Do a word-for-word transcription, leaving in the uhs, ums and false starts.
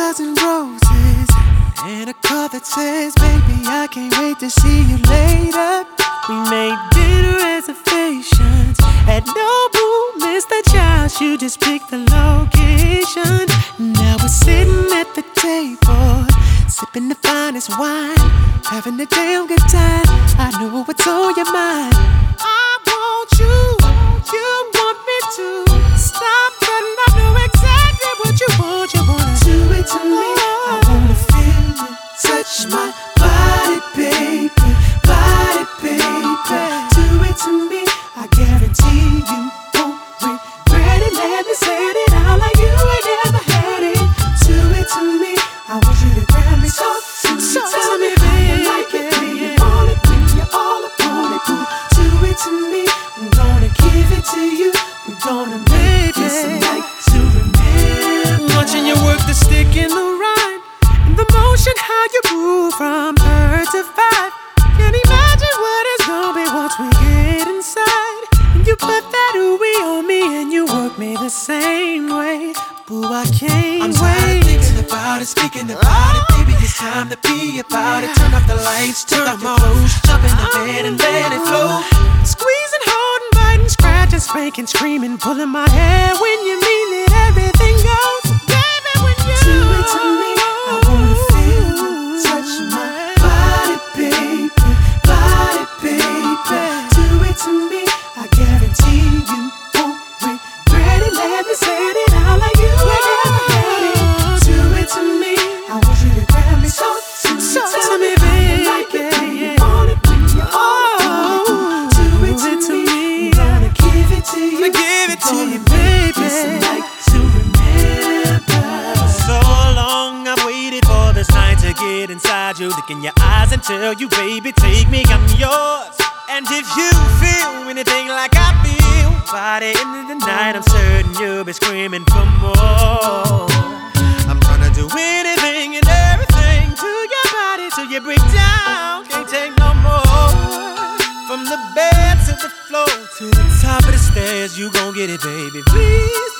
thousand roses and a call that says, baby, I can't wait to see you later. We made dinner reservations at Nobu, Mister Childs, you just picked the location. Now we're sitting at the table, sipping the finest wine, having a damn good time. I know what's on your mind. I want you, you want me to stop, but I know exactly what you want. You wanna do it to me. I wanna feel you touch my body, baby, body, baby. Do it to me. I guarantee you won't regret it. Let me say it out like you ain't never had it. Do it to me. I want you to grab me so, so, so tell me, baby, like it when you want it, when you're all upon it. Do it to me. I'm gonna give it to you. We're gonna make this a night to remember. Watching you work the stick in the rhyme, and the motion how you move from her to five. Can't imagine what it's gonna be once we get inside. And you put that ooey on me, and you work me the same way. Boo, I can't I'm wait. I'm thinking about it, speaking about it. Baby, it's time to be about it. Turn off the lights, turn off your clothes, jump in the bed and let it flow. Squeezing, holding, biting, scratching, spanking, screaming, pulling my hair when you mean that everything goes. Baby, when you do it to me, I wanna feel you touch my body, baby, body, baby. Do it to me, I guarantee you won't regret it. Let me say it out like you ain't never had it. Do it to me, I want you to grab me so, so, so tell me, baby, like it when you want it, when you're all upon it. Do it to me, I'm gonna give it to you. Give it to you, baby. It's a night to remember. So long I've waited for this night to get inside you, look in your eyes and tell you, baby, take me, I'm yours. And if you feel anything like I feel, by the end of the night, I'm certain you'll be screaming for more. I'm gonna do anything and everything to your body till you break down, can't take no more. From the bed to the floor to the top of the stairs, you gon' get it, baby, please.